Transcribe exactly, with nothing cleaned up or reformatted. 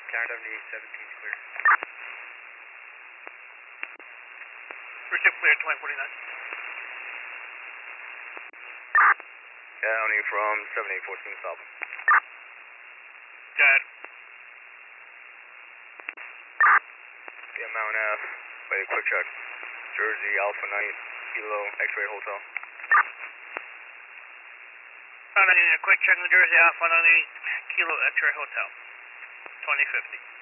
Tower seventy-eight seventeen clear. Pursuit clear, twenty forty-nine. County from seventy-eight fourteen south. Got it. Yeah, Mount F. Wait, quick check. Jersey, Alpha Night, Kilo, X-Ray Hotel. Found a quick check in New Jersey, Alpha ninety-eight, Kilo X-Ray Hotel, twenty fifty.